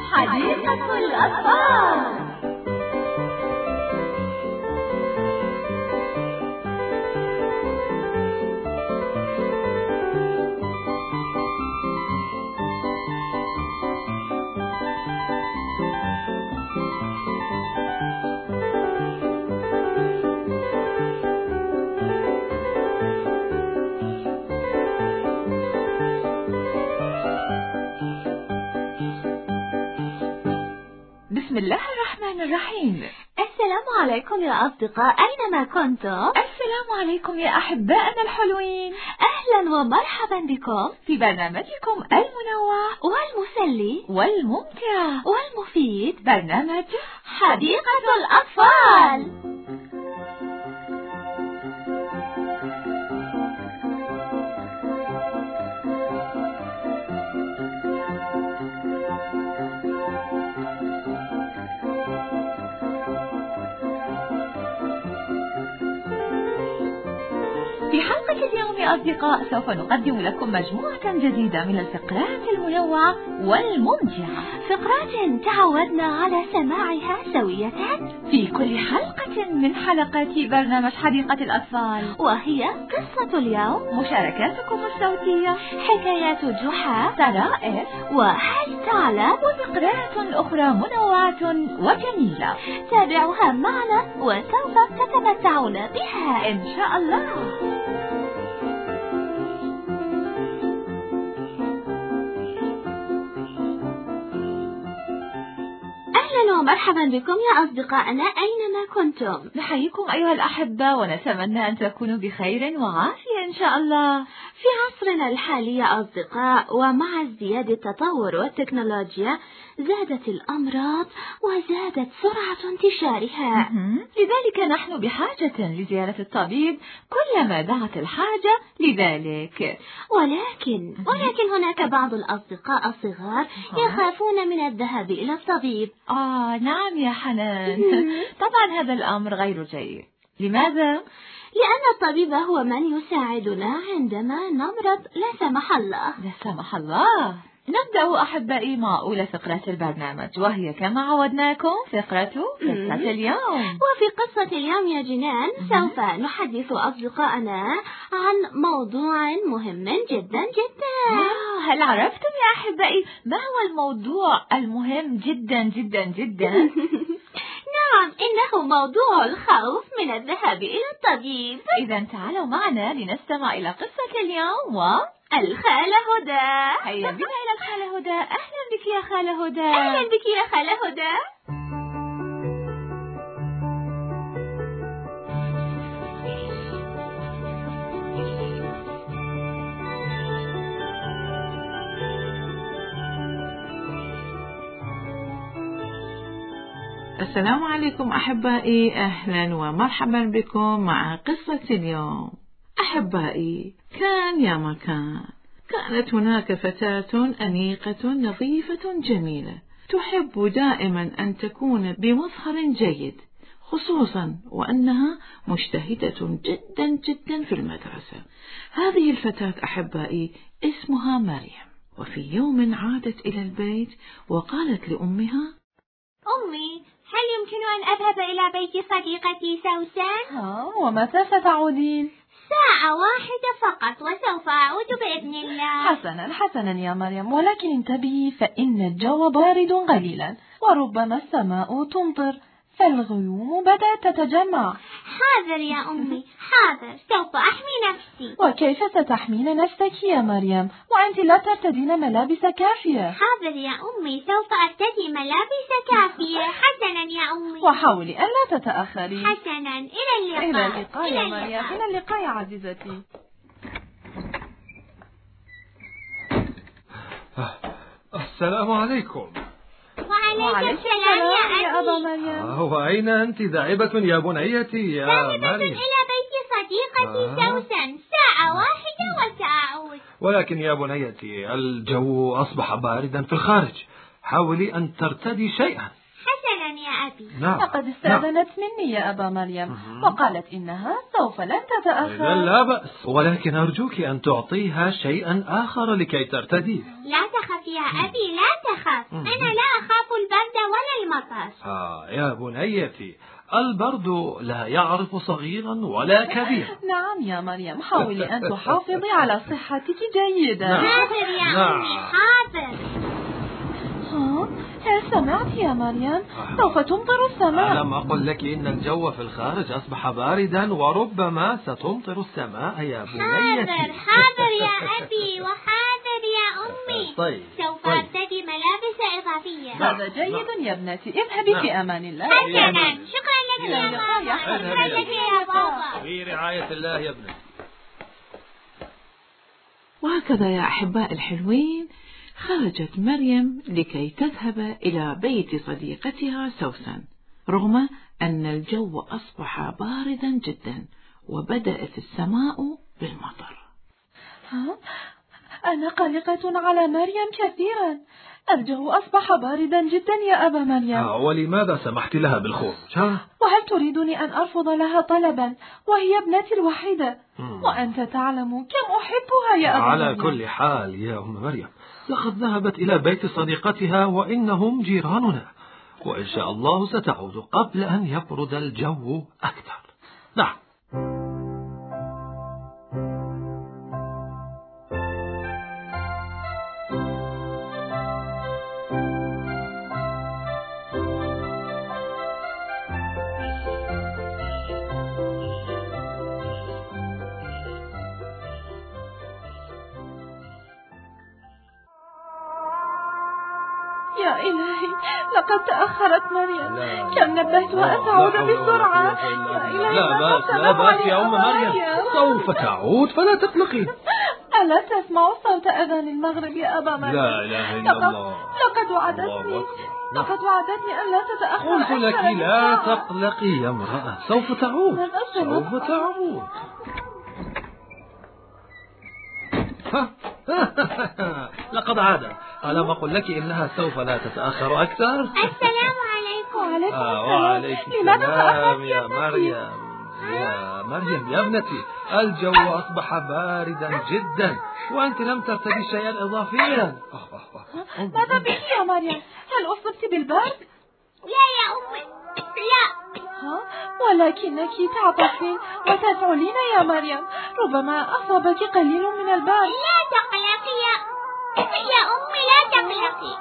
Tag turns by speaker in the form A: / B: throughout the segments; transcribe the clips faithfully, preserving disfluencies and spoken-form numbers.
A: حديقة الأطفال.
B: بسم الله الرحمن الرحيم.
A: السلام عليكم يا أصدقاء، أينما كنتم.
B: السلام عليكم يا أحبائنا الحلوين.
A: أهلا ومرحبا بكم
B: في برنامجكم المنوع
A: والمسلي
B: والممتع
A: والمفيد،
B: برنامج
A: حديقة الأطفال.
B: في حلقة اليوم يا أصدقاء سوف نقدم لكم مجموعة جديدة من الفقرات المنوعة والممتعة،
A: فقرات تعودنا على سماعها سوية
B: في كل حلقة من حلقات برنامج حديقة الأطفال،
A: وهي قصة اليوم،
B: مشاركاتكم الصوتية،
A: حكايات جحا،
B: طرائف،
A: وهل تعلم،
B: وفقرات أخرى منوعة وجميلة.
A: تابعوها معنا وسوف تتمتعون بها
B: إن شاء الله.
A: أهلا ومرحبا بكم يا أصدقائنا أينما كنتم.
B: نحييكم أيها الأحبة ونتمنى أن تكونوا بخير وعافية إن شاء الله.
A: في عصرنا الحالي يا أصدقاء، ومع ازدياد التطور والتكنولوجيا، زادت الأمراض وزادت سرعة انتشارها.
B: لذلك نحن بحاجة لزيارة الطبيب كلما دعت الحاجة لذلك.
A: ولكن ولكن هناك بعض الأصدقاء الصغار يخافون من الذهاب إلى الطبيب.
B: آه نعم يا حنان. طبعا هذا الأمر غير جيد. لماذا؟
A: لأن الطبيب هو من يساعدنا عندما نمرض لا سمح الله.
B: لا سمح الله. نبدأ أحبائي مع أولى فقرات البرنامج، وهي كما عودناكم فقرة قصة اليوم.
A: وفي قصة اليوم يا جنان سوف نحدث أصدقائنا عن موضوع مهم جدا جدا.
B: آه هل عرفتم يا أحبائي ما هو الموضوع المهم جدا جدا جدا؟
A: نعم، إنه موضوع الخوف من الذهاب إلى الطبيب.
B: إذا تعالوا معنا لنستمع إلى قصة اليوم و
A: الخالة هدى.
B: هيا بنا إلى الخالة هدى. أهلا بك يا خالة هدى.
A: أهلا بك يا خالة هدى.
C: السلام عليكم أحبائي، أهلا ومرحبا بكم مع قصة اليوم. أحبائي، كان يا مكان، كانت هناك فتاة أنيقة نظيفة جميلة تحب دائما أن تكون بمظهر جيد، خصوصا وأنها مجتهدة جدا جدا في المدرسة. هذه الفتاة أحبائي اسمها مريم. وفي يوم عادت إلى البيت وقالت لأمها:
A: أمي، هل يمكن أن أذهب إلى بيت صديقتي سوسن؟
B: ها، ومتى ستعودين؟
A: ساعة واحدة فقط وسوف أعود بإذن الله.
B: حسنا حسنا يا مريم، ولكن انتبهي فإن الجو بارد قليلا وربما السماء تمطر، فالغيوم بدأت تتجمع.
A: حاضر يا أمي، حاضر، سوف أحمي نفسي.
B: وكيف ستحمين نفسك يا مريم وأنت لا ترتدين ملابس كافية؟
A: حاضر يا أمي، سوف أرتدي ملابس كافية. حسنا يا أمي.
B: وحاولي أن لا تتأخري.
A: حسنا، إلى اللقاء.
B: إلى اللقاء يا مريم. إلى اللقاء يا عزيزتي.
D: السلام عليكم.
A: وعليكم السلام
B: يا أبا مريم.
D: وأين أنت ذاهبة يا بنيتي يا
A: ذاهبة
D: مريم؟
A: إلى بيت صديقتي
D: آه.
A: سوسن، ساعة واحدة وسأعود.
D: ولكن يا بنيتي الجو أصبح باردا في الخارج، حاولي أن ترتدي شيئا.
A: حسنا يا أبي.
D: نعم.
B: لقد استأذنت مني يا أبا مريم وقالت إنها سوف لن تتأخر.
D: لا, لا بأس، ولكن أرجوك أن تعطيها شيئا آخر لكي ترتديه.
A: لا تخف يا أبي، لا تخف، أنا لا أخاف البرد ولا المطر.
D: آه يا بنيتي، البرد لا يعرف صغيرا ولا كبيرا.
B: نعم يا مريم، حاولي أن تحافظي على صحتك جيدا.
D: نعم.
A: حاضر يا
D: نعم.
A: أمي، حاضر.
B: ها؟ هل سمعت يا مريم؟ سوف تمطر السماء.
D: ألم أقل لك إن الجو في الخارج أصبح باردا وربما ستمطر السماء يا بنيتي.
A: حاضر حاضر يا أبي، وحاضر يا أمي.
D: طيب.
A: سوف
D: طيب.
A: أرتدي ملابس إضافية.
B: هذا جيد يا ابنتي، اذهبي في أمان الله.
A: حسنا، شكرا لك يا بابا.
D: اذهبي
A: شكرا لك يا بابا.
D: في رعاية الله يا ابني.
C: وهكذا يا أحباء الحلوين، خرجت مريم لكي تذهب إلى بيت صديقتها سوسن، رغم أن الجو أصبح باردا جدا وبدأت السماء بالمطر.
B: ها؟ أنا قلقة على مريم كثيرا، الجو أصبح باردا جدا يا أبا مريم.
D: آه ولماذا سمحت لها بالخروج؟ ها؟
B: وهل تريدني أن أرفض لها طلبا وهي ابنتي الوحيدة؟
D: مم.
B: وأنت تعلم كم أحبها يا أبا
D: على
B: مريم.
D: كل حال يا أم مريم، لقد ذهبت إلى بيت صديقتها وإنهم جيراننا، وإن شاء الله ستعود قبل أن يبرد الجو أكثر. نعم.
B: يا إلهي، لقد تأخرت مريم.
D: لا.
B: كم نبهتها أن تعود بسرعة. يا إلهي،
D: لا بأس لا بأس يا أم مريم، سوف تعود فلا تقلقي.
B: ألا تسمع صوت أذان المغرب يا أبا مريم؟
D: لا إله إلا الله.
B: لقد وعدتني لقد وعدتني أن لا تتأخر.
D: قلت لك
B: أكثر من
D: لا
B: ساعة.
D: تقلقي يا امرأة، سوف تعود سوف تعود. لقد عاد. ألم أقل لك إنها سوف لا تتأخر أكثر؟
A: السلام عليكم.
B: وعليكم
D: آه
B: السلام.
D: وعليك
B: لماذا
D: السلام
B: تأخرت
D: يا مريم. يا مريم يا ابنتي، الجو أصبح باردا جدا وأنت لم ترتدي شيئا إضافيا.
B: ماذا بك يا مريم؟ هل أصبت بالبرد؟
A: لا يا أمي، لا.
B: ها؟ ولكنك تعطفين وتفعلين يا مريم، ربما أصابك قليل من البرد.
A: لا تقلقي يا يا أمي، لا تقلقي.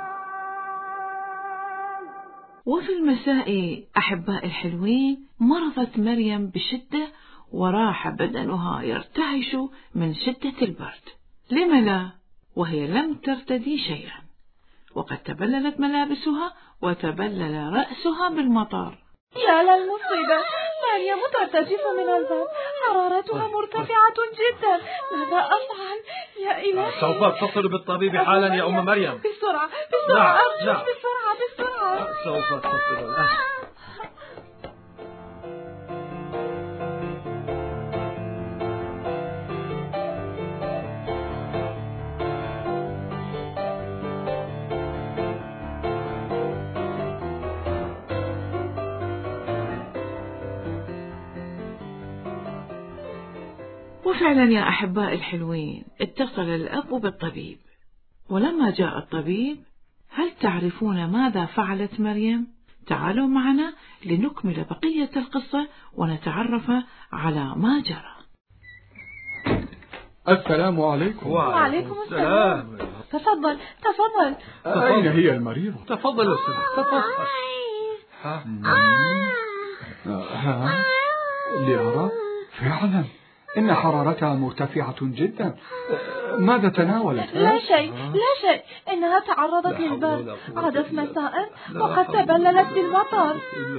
C: وفي المساء أحباء الحلوين، مرضت مريم بشدة وراح بدنها يرتعش من شدة البرد. لم لا؟ وهي لم ترتدي شيئا، وقد تبللت ملابسها وتبلل رأسها بالمطر.
B: يا للمصيبة، مريم ترتجف من البرد، حرارتها مرتفعة جدا. ماذا أفعل يا إلهي؟
D: سوف أتصل بالطبيب حالا يا أم مريم.
B: بسرعة بسرعة،
D: نعم،
B: أرجوك
D: نعم.
B: بسرعة بسرعة.
D: سوف أتصل الآن.
C: وفعلا يا أحباء الحلوين، اتصل الأب بالطبيب، ولما جاء الطبيب، هل تعرفون ماذا فعلت مريم؟ تعالوا معنا لنكمل بقية القصة ونتعرف على ما جرى.
E: السلام عليكم.
B: وعليكم السلام. تفضل تفضل.
E: أين هي المريضة؟
D: تفضل أستاذ، تفضل.
E: ها؟ ها؟ لأرى فعلا إن حرارتها مرتفعة جدا. ماذا تناولت؟
B: لا شيء لا شيء، إنها تعرضت للبرد، عادت مساء وقد تبللت بالمطر.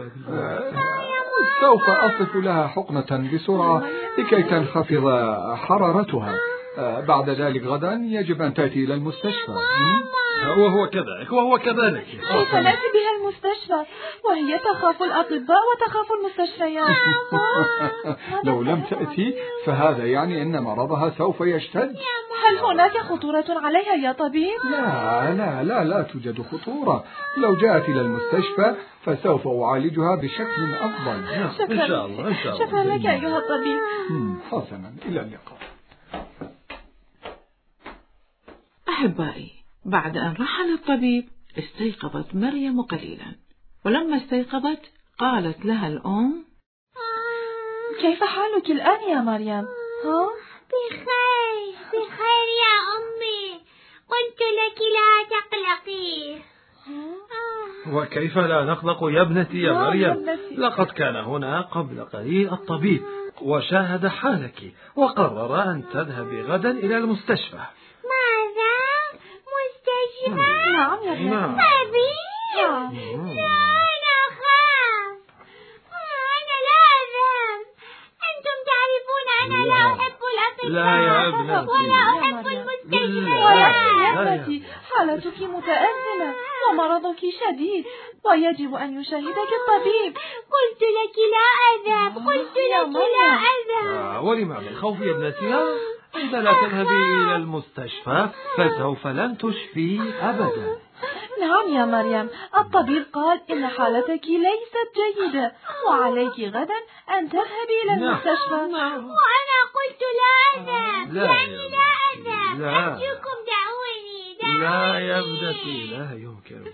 E: سوف أصف لها حقنة بسرعة لكي تنخفض حرارتها. بعد ذلك غدا يجب أن تأتي إلى المستشفى.
D: وهو كذلك وهو كذلك.
B: كيف نأتي بها المستشفى وهي تخاف الأطباء وتخاف المستشفيات؟
E: لو لم تأتي فهذا يعني أن مرضها سوف يشتد.
B: هل هناك خطورة عليها يا طبيب؟
E: لا لا لا لا توجد خطورة. لو جاءت إلى المستشفى فسوف أعالجها بشكل أفضل.
B: شكرا.
D: إن شاء الله إن شاء الله.
B: شكرا لك أيها الطبيب.
E: حسنا، إلى اللقاء.
C: أحبائي، بعد أن رحل الطبيب استيقظت مريم قليلا، ولما استيقظت قالت لها الأم:
B: كيف حالك الآن يا مريم؟ ها؟
A: بخير بخير يا أمي، قلت لك لا تقلقي.
D: وكيف لا نقلق يا ابنتي يا مريم؟ لقد كان هنا قبل قليل الطبيب وشاهد حالك وقرر أن تذهبي غدا إلى المستشفى.
A: ماذا؟ مستشفى؟
B: نعم يا ابنتي.
D: نعم.
A: أبي؟
B: نعم.
A: لا أنا أخاف، أنا لا أذهب، أنتم تعرفون أنا لا أحب الأطباء.
D: لا يا ابنتي.
A: ولا أحب المستشفى.
B: ولكن يا ابنتي حالتك متأزمة ومرضك شديد ويجب أن يشاهدك الطبيب.
A: قلت لك لا أذهب، قلت لك لا أذهب.
D: آه، ولماذا الخوف يا ابنتي؟ عندما تذهبي إلى المستشفى فسوف لن تشفي أبدا.
B: نعم يا مريم، الطبيب قال إن حالتك ليست جيدة وعليك غدا أن تذهبي إلى المستشفى.
A: وأنا قلت لا أذهب،
D: لا
A: يعني لا أذهب.
D: لا.
A: أرجوكم دعوني دعوني.
D: لا يا ابنتي، لا يمكن.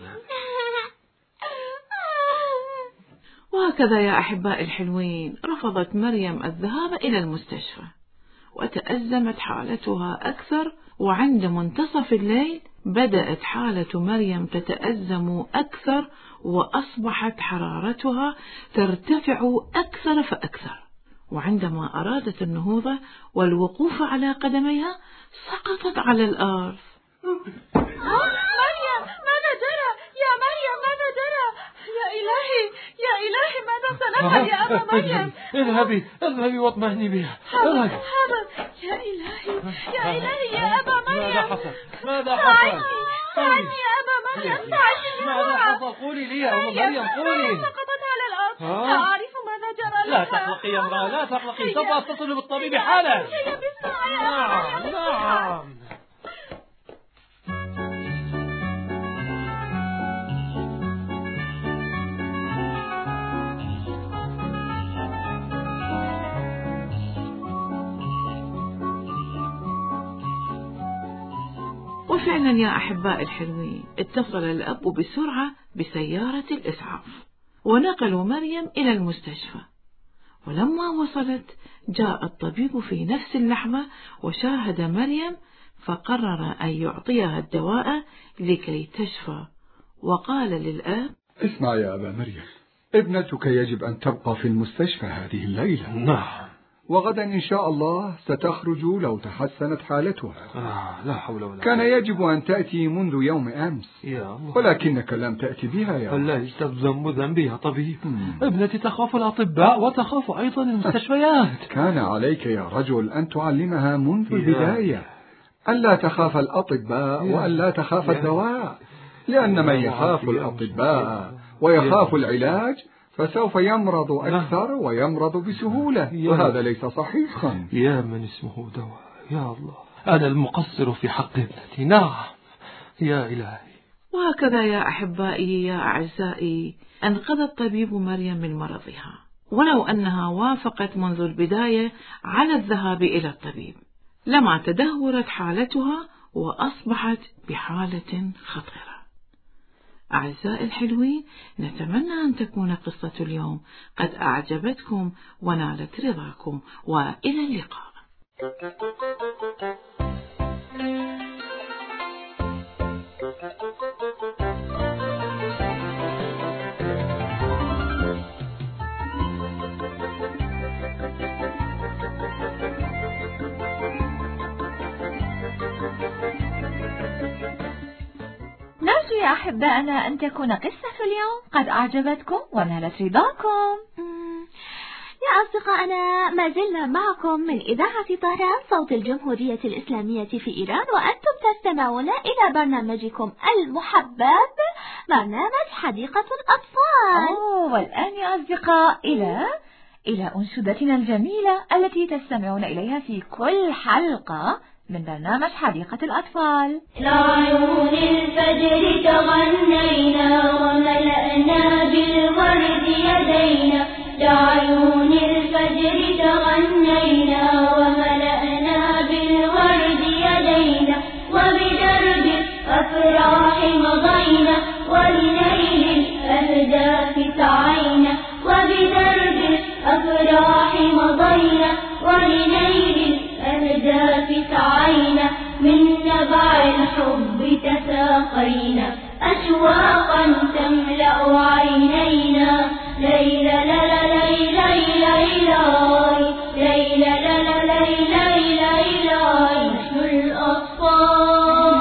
C: وهكذا يا أحبائي الحلوين رفضت مريم الذهاب إلى المستشفى، وتأزمت حالتها أكثر، وعند منتصف الليل بدأت حالة مريم تتأزم أكثر، وأصبحت حرارتها ترتفع أكثر فأكثر، وعندما أرادت النهوض والوقوف على قدميها سقطت على الأرض.
B: مريم ماذا جرى؟ يا مريم ماذا جرى؟ يا إلهي يا إلهي ماذا سنفعل يا أبا مريم؟
D: اذهبي اذهبي واطمئني بها.
B: حاضر حاضر يا إلهي يا إلهي يا أبا مريم.
D: ماذا حصل؟ ماذا
B: ساعدني
D: حصل؟
B: ساعدني يا أبا مريم، ساعدني
D: ماذا
B: بسرعة.
D: حصل؟ قولي لي يا أم مريم، قولي.
B: سقطت على الأرض،
D: ها؟
B: لا أعرف ماذا جرى
D: لا
B: لها.
D: تقلقي يا امرأة، لا تقلقي، سوف أتصل بالطبيب حالا.
B: هيا بسرعة يا أبا
D: نعم
B: مريم.
D: نعم.
C: وفعلا يا أحباء الحلوين اتصل الأب بسرعة بسيارة الإسعاف ونقلوا مريم إلى المستشفى، ولما وصلت جاء الطبيب في نفس اللحظة وشاهد مريم، فقرر أن يعطيها الدواء لكي تشفى، وقال للآب:
E: اسمع يا أبا مريم، ابنتك يجب أن تبقى في المستشفى هذه الليلة.
D: نعم.
E: وغدا إن شاء الله ستخرج لو تحسنت حالتها.
D: آه لا حول ولا قوة.
E: كان يجب أن تأتي منذ يوم أمس،
D: يا الله.
E: ولكنك لم تأتي بها يا
D: فلا يستلزم ذنبي يا طبيب.
E: مم.
D: ابنتي تخاف الأطباء وتخاف أيضا المستشفيات.
E: كان عليك يا رجل أن تعلمها منذ
D: يا.
E: البداية ألا تخاف الأطباء
D: يا.
E: وألا تخاف
D: يا.
E: الدواء، لأن من يخاف الأطباء ويخاف العلاج فسوف يمرض أكثر ويمرض بسهولة، وهذا ليس صحيحا.
D: يا من اسمه دواء، يا الله أنا المقصر في حق ابنتي. نعم يا إلهي.
C: وهكذا يا أحبائي يا أعزائي أنقذ الطبيب مريم من مرضها، ولو أنها وافقت منذ البداية على الذهاب إلى الطبيب لما تدهورت حالتها وأصبحت بحالة خطيرة. أعزائي الحلوين، نتمنى أن تكون قصة اليوم قد أعجبتكم ونالت رضاكم، وإلى اللقاء.
B: نرجو يا أحبائنا أن تكون قصة اليوم قد أعجبتكم ونالت رضاكم.
A: يا أصدقائنا، ما زلنا معكم من إذاعة طهران صوت الجمهورية الإسلامية في إيران، وأنتم تستمعون إلى برنامجكم المحبب برنامج حديقة الأطفال.
B: أوه، والآن يا أصدقاء إلى إلى أنشودتنا الجميلة التي تستمعون إليها في كل حلقة من برنامج حديقة الأطفال.
F: لعيون الفجر تغنينا وملأنا بالورد يدينا، لعيون الفجر تغنينا وملأنا بالورد يدينا، وبدرب الأفراح الأفراح مضينا ولنيل الأهداف سعينا وبدرب الأفراح مضينا ولنيل الأهداف سعينا من نبع الحب تساقينا أشواقا تملأ عينينا ليلى لا لا ليلى ليلى ليلى لا لا ليلى ليلى نحن الأطفال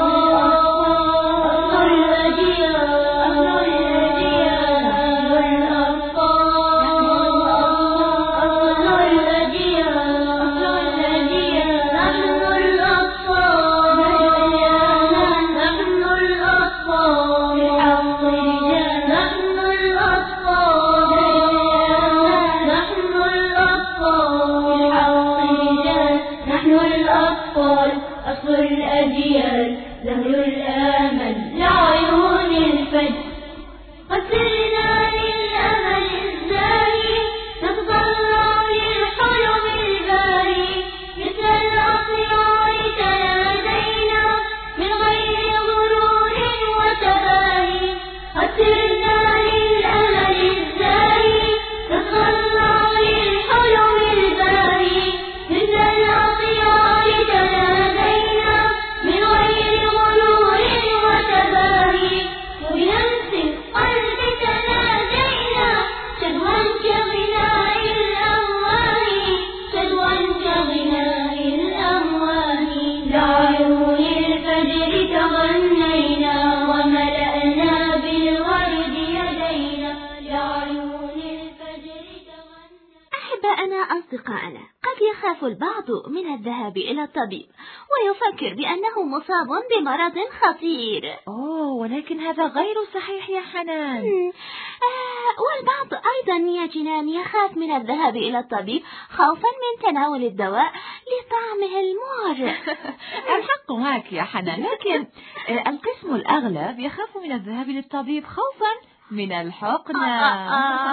F: أصل الأجيال زهر الآمل لعيون الفجر قد سرنا للأمل الزاهي نتطلع للحلم الباهي مثل الأطيار تنادينا من غير غرور وتباهي قد سرنا للأمل الزاهي نتطلع للحلم الباهي مثل الأطيار تنادينا من غير غرور وتباهي وبنفس القلب تنادينا شدوا كغناء الأمواه شدوا كغناء الأمواه لعيون الفجر تغنينا وملأنا بالورد يدينا لعيون الفجر تغنينا.
A: أحباءنا أصدقائنا، قد يخاف البعض من الذهاب إلى الطبيب ويفكر بأنه مصاب بمرض خطير.
B: أوه، ولكن هذا غير صحيح يا حنان.
A: آه والبعض أيضا يا جنان يخاف من الذهاب إلى الطبيب خوفا من تناول الدواء لطعمه المر.
B: الحق معك يا حنان، لكن القسم الأغلب يخاف من الذهاب للطبيب خوفا من الحقنة.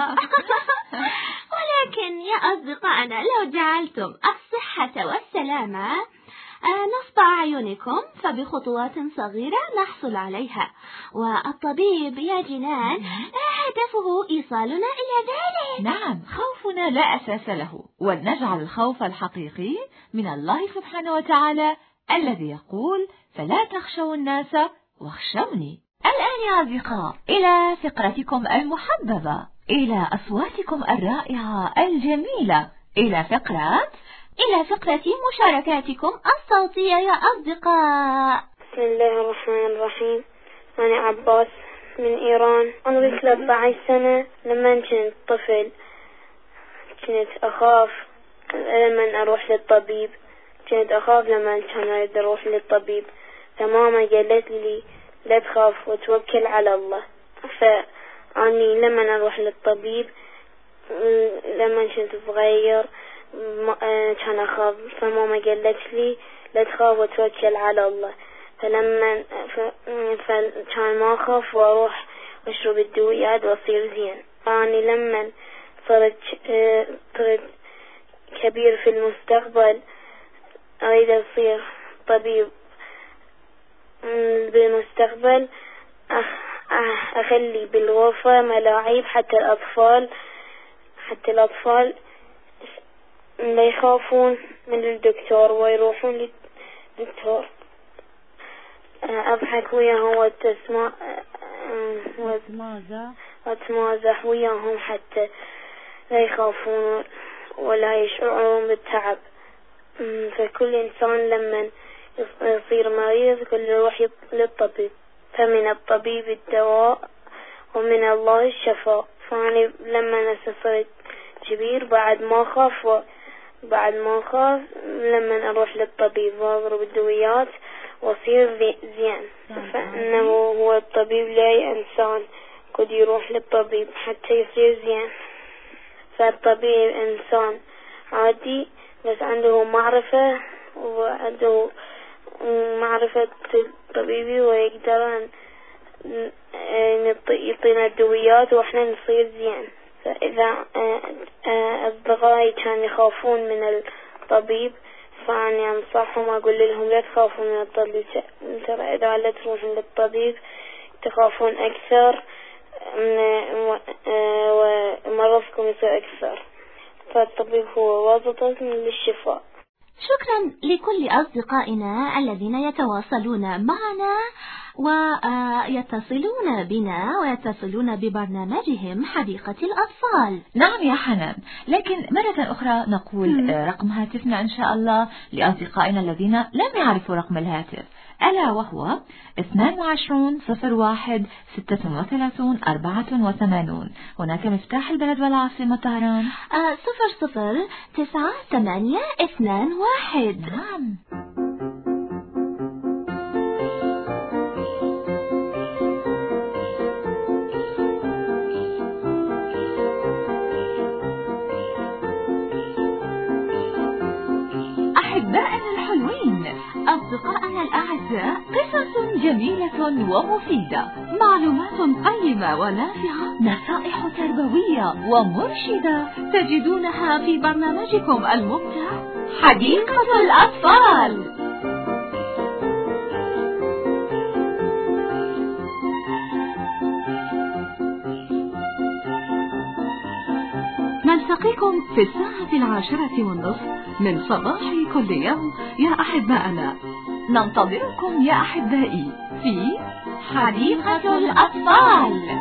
A: ولكن يا أصدقائنا، لو جعلتم الصحة والسلامة نصب أعينكم فبخطوات صغيرة نحصل عليها، والطبيب يا جنان هدفه إيصالنا إلى ذلك.
B: نعم، خوفنا لا أساس له، ولنجعل الخوف الحقيقي من الله سبحانه وتعالى الذي يقول فلا تخشوا الناس واخشوني. الآن يا أصدقاء إلى فقرتكم المحببة، إلى أصواتكم الرائعة الجميلة، إلى فقرة إلى فقرة مشاركاتكم الصوتية يا أصدقاء.
G: بسم الله الرحمن الرحيم. أنا عباس من إيران، عمري ثلاثة عشر سنة. لما كنت طفل كنت أخاف لما أروح للطبيب، كنت أخاف لما كان أريد أروح للطبيب، فماما قالت لي لا تخاف وتوكل على الله. فأني لما أروح للطبيب لما كنت صغير كان أخاف، فماما قالت لي لا تخاف وتوكل على الله. فلما فكان ما أخاف وأروح وأشرب الدويات وأصير زين. أنا لما صرت صرت كبير في المستقبل أريد أصير طبيب بالمستقبل، أخلي بالغرفة ملاعب حتى الأطفال حتى الأطفال لا يخافون من الدكتور ويروحون للدكتور. أضحك وياهم وتسمع وتمازح وياهم حتى لا يخافون ولا يشعرون بالتعب. فكل إنسان لما يصير مريض كل يروح للطبيب، فمن الطبيب الدواء ومن الله الشفاء. فأنا لما صرت كبير بعد ما خاف بعد ما خاف لما أروح للطبيب وأضرب الدويات وأصير زين. فإنه هو الطبيب لا إنسان قد يروح للطبيب حتى يصير زين. فالطبيب إنسان عادي بس عنده معرفة وعنده معرفة الطبيبي ويقدر يعطينا الدويات وإحنا نصير زين. فإذا أصدقائي كانوا يخافون من الطبيب فأنا أنصحهم أقول لهم لا تخافوا من الطبيب، ترى إذا لا تروحون للطبيب تخافون أكثر ومرضكم يصير أكثر، فالطبيب هو واسطة للشفاء.
A: شكرا لكل أصدقائنا الذين يتواصلون معنا ويتصلون بنا ويتصلون ببرنامجهم حديقة الأطفال.
B: نعم يا حنان، لكن مرة أخرى نقول رقم هاتفنا إن شاء الله لأصدقائنا الذين لم يعرفوا رقم الهاتف، ألا وهو اثنان وعشرون صفر واحد ستة وثلاثون أربعة وثمانون. هناك مفتاح البلد والعاصمة طهران
A: آه صفر صفر تسعة ثمانية اثنان واحد.
B: نعم.
A: أحبائنا الحلوين، أصدقائنا الأعزاء، قصص جميلة ومفيدة، معلومات قيمة ونافعة، نصائح تربوية ومرشدة تجدونها في برنامجكم الممتع حديقة الأطفال. نلتقيكم في الساعة العاشرة والنصف من صباح كل يوم يا أحبائنا. ننتظركم يا أحبائي في حديقة الأطفال.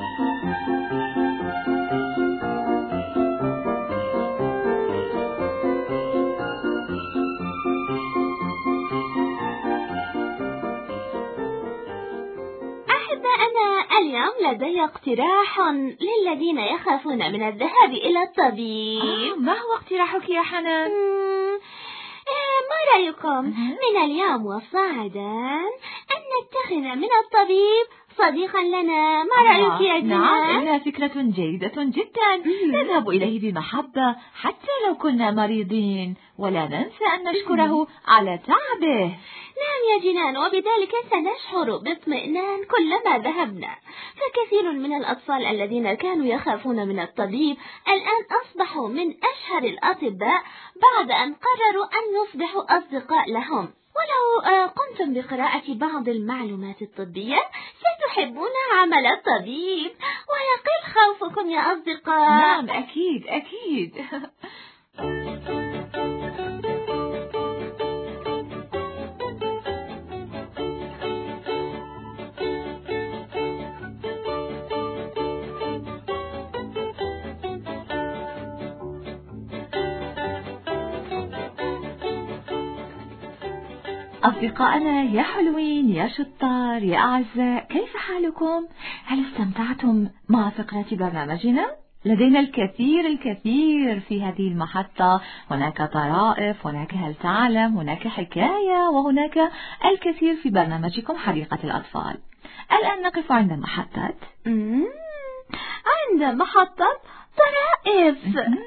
A: اليوم لدي اقتراح للذين يخافون من الذهاب إلى الطبيب.
B: آه، ما هو اقتراحك يا حنان؟
A: ما رأيكم من اليوم وصاعدا أن نتخذ من الطبيب صديقا لنا؟ ما رأيك يا جنان؟
B: نعم، إنها فكرة جيدة جدا. نذهب إليه بمحبة حتى لو كنا مريضين، ولا ننسى أن نشكره على تعبه.
A: نعم يا جنان، وبذلك سنشعر باطمئنان كلما ذهبنا. فكثير من الأطفال الذين كانوا يخافون من الطبيب الآن أصبحوا من أشهر الأطباء بعد أن قرروا أن يصبحوا أصدقاء لهم. ولو قمتم بقراءة بعض المعلومات الطبية ستحبون عمل الطبيب ويقل خوفكم يا أصدقاء.
B: نعم أكيد أكيد. أصدقائنا يا حلوين يا شطار يا أعزاء، كيف حالكم؟ هل استمتعتم مع فقرة برنامجنا؟ لدينا الكثير الكثير في هذه المحطة، هناك طرائف، هناك هل تعلم، هناك حكاية، وهناك الكثير في برنامجكم حديقة الأطفال. الآن نقف عند محطة
A: عند محطة طرائف.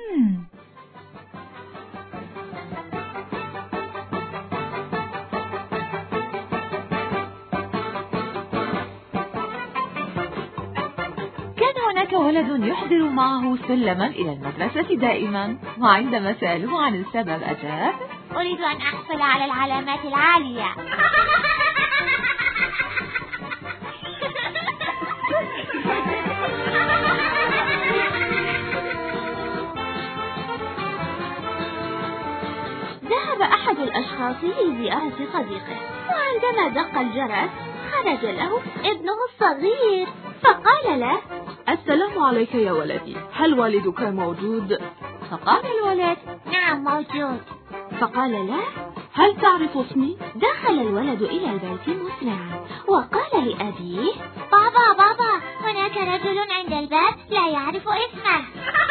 B: هناك ولد يحضر معه سلما إلى المدرسة دائما، وعندما سألوه عن السبب أجاب:
F: أريد أن أحصل على العلامات العالية.
A: ذهب أحد الأشخاص لزيارة صديقه، وعندما دق الجرس خرج له ابنه الصغير فقال له:
H: السلام عليك يا ولدي، هل والدك موجود؟
A: فقال الولد:
F: نعم موجود.
A: فقال له:
H: هل تعرف اسمي؟
A: دخل الولد إلى البيت مسرعا وقال لأبيه:
F: بابا بابا، هناك رجل عند الباب لا يعرف اسمه.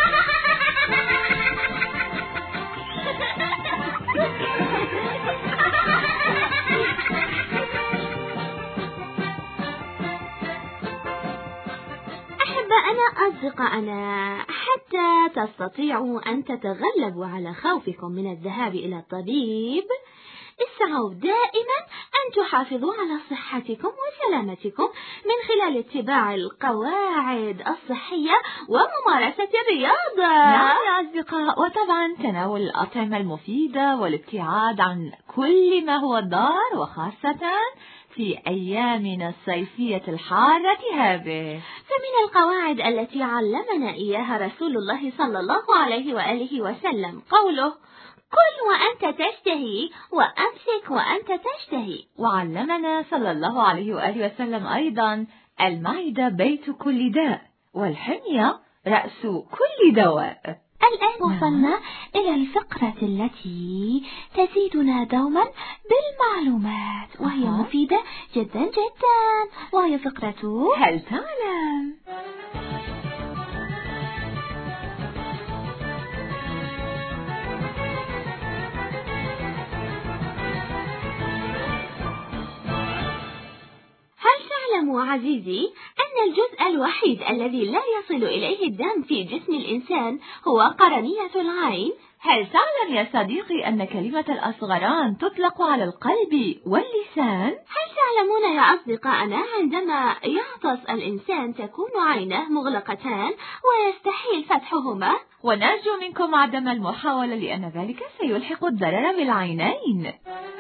A: أنا أصدقائنا، حتى تستطيعوا أن تتغلبوا على خوفكم من الذهاب إلى الطبيب، اسعوا دائما أن تحافظوا على صحتكم وسلامتكم من خلال اتباع القواعد الصحية وممارسة الرياضة.
B: نعم يا أصدقاء، وطبعا تناول الأطعمة المفيدة والابتعاد عن كل ما هو ضار، وخاصة في أيامنا الصيفية الحارة هذه.
A: فمن القواعد التي علمنا إياها رسول الله صلى الله عليه وآله وسلم قوله: كل وأنت تشتهي وأمسك وأنت تشتهي.
B: وعلمنا صلى الله عليه وآله وسلم أيضا: المعدة بيت كل داء، والحمية رأس كل دواء.
A: الآن وصلنا إلى الفقرة التي تزيدنا دوما بالمعلومات، وهي أه. مفيدة جدا جدا، وهي فقرة
B: هل تعلم؟
A: عزيزي أن الجزء الوحيد الذي لا يصل إليه الدم في جسم الإنسان هو قرنية العين؟
B: هل تعلم يا صديقي أن كلمة الأصغران تطلق على القلب واللسان؟
A: هل تعلمون يا أصدقائنا عندما يعطس الإنسان تكون عيناه مغلقتان ويستحيل فتحهما؟
B: ونرجو منكم عدم المحاولة لأن ذلك سيلحق الضرر بالعينين.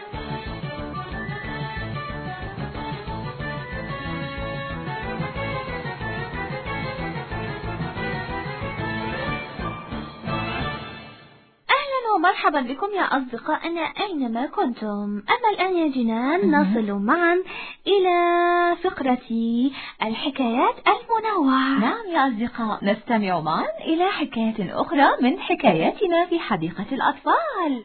A: مرحبا بكم يا أصدقائنا أينما كنتم. أما الآن يا جنان نصل معا إلى فقرة الحكايات المنوعة.
B: نعم يا أصدقاء، نستمع معا إلى حكاية أخرى من حكاياتنا في حديقة الأطفال.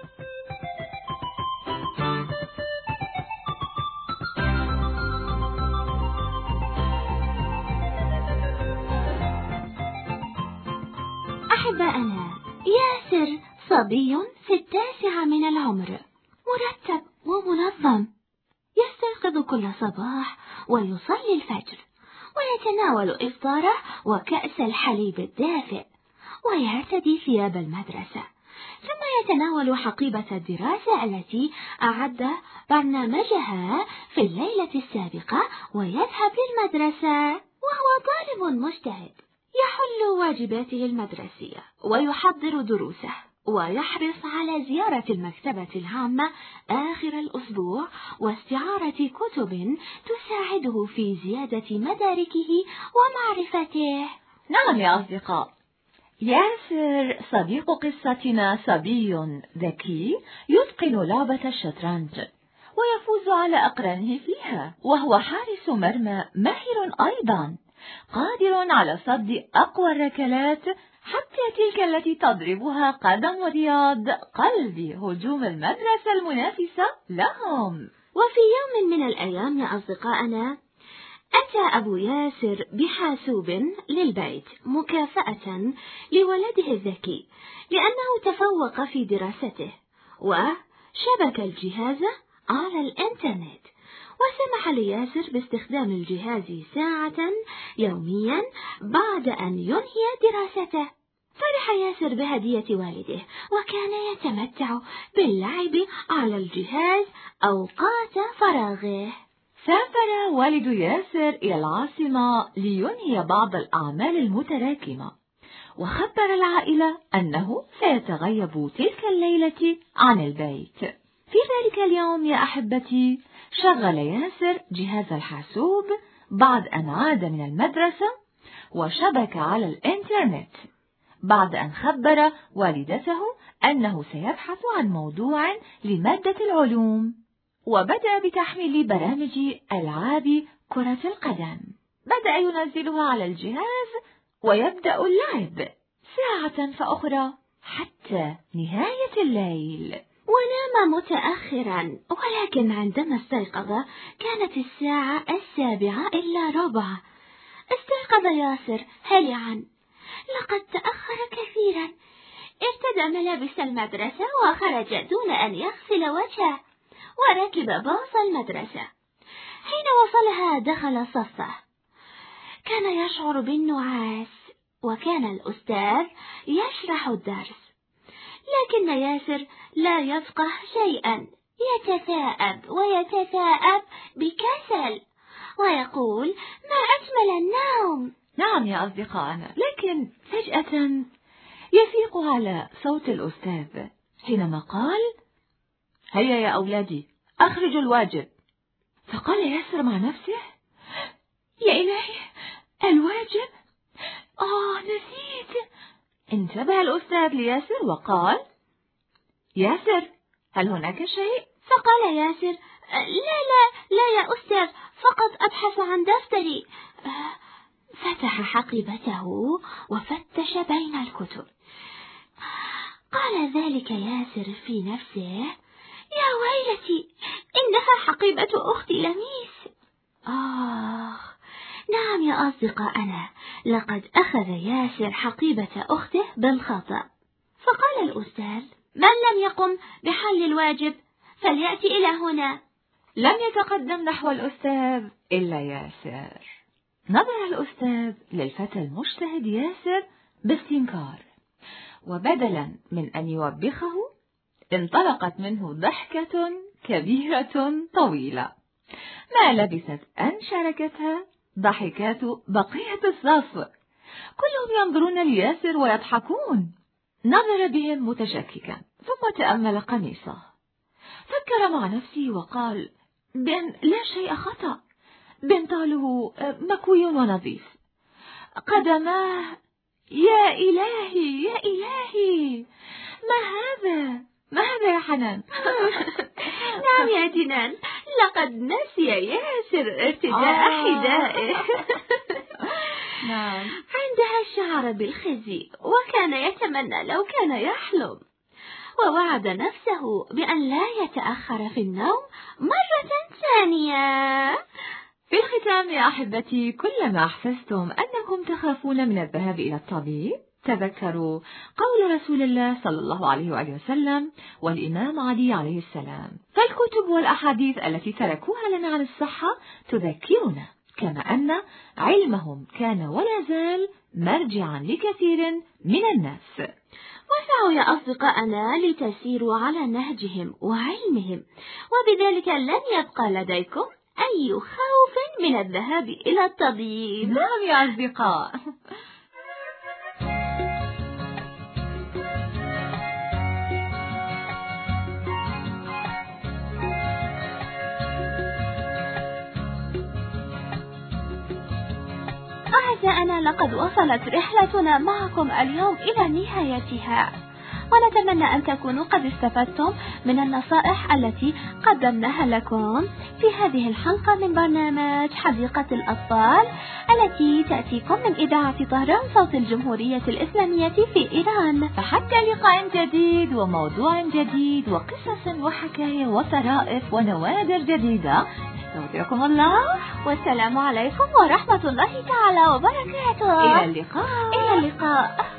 A: أحبائنا، ياسر صبي في التاسعة من العمر، مرتب ومنظم، يستيقظ كل صباح ويصلي الفجر ويتناول إفطاره وكأس الحليب الدافئ ويرتدي ثياب المدرسة، ثم يتناول حقيبة الدراسة التي أعد برنامجها في الليلة السابقة ويذهب للمدرسة وهو طالب مجتهد، يحل واجباته المدرسية ويحضر دروسه ويحرص على زيارة المكتبة العامة آخر الأسبوع واستعارة كتب تساعده في زيادة مداركه ومعرفته.
B: نعم يا أصدقاء، ياسر صديق قصتنا صبي ذكي يتقن لعبة الشطرنج ويفوز على أقرانه فيها، وهو حارس مرمى ماهر أيضا، قادر على صد أقوى الركلات حتى تلك التي تضربها قدم رياض قلب هجوم المدرسة المنافسة لهم.
A: وفي يوم من الأيام يا أصدقائنا، أتى أبو ياسر بحاسوب للبيت مكافأة لولده الذكي لأنه تفوق في دراسته، وشبك الجهاز على الإنترنت، وسمح لياسر باستخدام الجهاز ساعة يوميا بعد أن ينهي دراسته. فرح ياسر بهدية والده وكان يتمتع باللعب على الجهاز أوقات فراغه.
B: سافر والد ياسر إلى العاصمة لينهي بعض الأعمال المتراكمة، وخبر العائلة أنه سيتغيب تلك الليلة عن البيت. في ذلك اليوم يا أحبتي، شغل ياسر جهاز الحاسوب بعد أن عاد من المدرسة وشبك على الإنترنت بعد أن خبر والدته أنه سيبحث عن موضوع لمادة العلوم، وبدأ بتحميل برامج ألعاب كرة القدم. بدأ ينزلها على الجهاز ويبدأ اللعب ساعة فأخرى حتى نهاية الليل.
A: ونام متأخرا، ولكن عندما استيقظ كانت الساعة السابعة إلا ربع. استيقظ ياسر هلعا، لقد تأخر كثيرا. ارتدى ملابس المدرسة وخرج دون أن يغسل وجهه، وركب باص المدرسة. حين وصلها دخل صفه، كان يشعر بالنعاس، وكان الأستاذ يشرح الدرس، لكن ياسر لا يفقه شيئا، يتثاءب ويتثاءب بكسل ويقول: ما أجمل النوم.
B: نعم يا أصدقائنا، لكن فجأة يفيق على صوت الأستاذ حينما قال: هيا يا أولادي، أخرجوا الواجب. فقال ياسر مع نفسه: يا إلهي، الواجب، آه نسيت. انتبه الأستاذ لياسر وقال: ياسر، هل هناك شيء؟
A: فقال ياسر: لا لا لا يا أستاذ، فقط أبحث عن دفتري. فتح حقيبته وفتش بين الكتب. قال ذلك ياسر في نفسه: يا ويلتي، إنها حقيبة أختي لميس. آه نعم يا أصدقائنا، لقد أخذ ياسر حقيبة أخته بالخطأ. فقال الأستاذ: من لم يقم بحل الواجب فليأتي إلى هنا.
B: لم يتقدم نحو الأستاذ إلا ياسر. نظر الأستاذ للفتى المجتهد ياسر باستنكار، وبدلا من أن يوبخه انطلقت منه ضحكة كبيرة طويلة ما لبثت أن شاركتها ضحكات بقية الصف، كلهم ينظرون لياسر ويضحكون. نظر بهم متشككا ثم تأمل قميصه، فكر مع نفسه وقال بأن لا شيء خطأ، بنطاله مكوي ونظيف، قدماه، يا إلهي يا إلهي، ما هذا ما هذا يا حنان؟
A: نعم يا جنان، لقد نسي ياسر ارتداء حذائه.
B: نعم.
A: عندها شعر بالخزي وكان يتمنى لو كان يحلم، ووعد نفسه بأن لا يتأخر في النوم مرة ثانية.
B: في الختام يا أحبتي، كلما أحسستم أنكم تخافون من الذهاب إلى الطبيب، تذكروا قول رسول الله صلى الله عليه وآله وسلم والإمام علي عليه السلام: فالكتب والأحاديث التي تركوها لنا عن الصحة تذكرنا، كما أن علمهم كان ولا زال مرجعا لكثير من الناس.
A: وسعوا يا أصدقائنا لتسيروا على نهجهم وعلمهم، وبذلك لن يبقى لديكم أي خوف من الذهاب إلى الطبيب.
B: نعم يا أصدقاء.
A: أعزائنا، لقد وصلت رحلتنا معكم اليوم إلى نهايتها، ونتمنى أن تكونوا قد استفدتم من النصائح التي قدمناها لكم في هذه الحلقة من برنامج حديقة الأطفال التي تأتيكم من إذاعة طهران صوت الجمهورية الإسلامية في إيران.
B: فحتى لقاء جديد وموضوع جديد وقصص وحكاية وطرائف ونوادر جديدة، نستودعكم الله،
A: والسلام عليكم ورحمة الله تعالى وبركاته.
B: إلى اللقاء.
A: إلى اللقاء.